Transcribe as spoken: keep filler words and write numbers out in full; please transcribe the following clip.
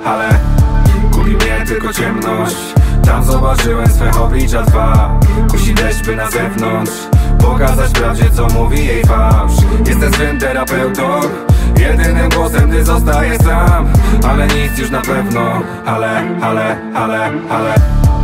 ale kupi mnie tylko ciemność. Tam zobaczyłem swe oblicza dwa. Kusi deszcz, by na zewnątrz pokazać prawdzie, co mówi jej fałsz. Jestem swym terapeutą, jedynym głosem, gdy zostaję sam. Ale nic już na pewno, ale, ale, ale, ale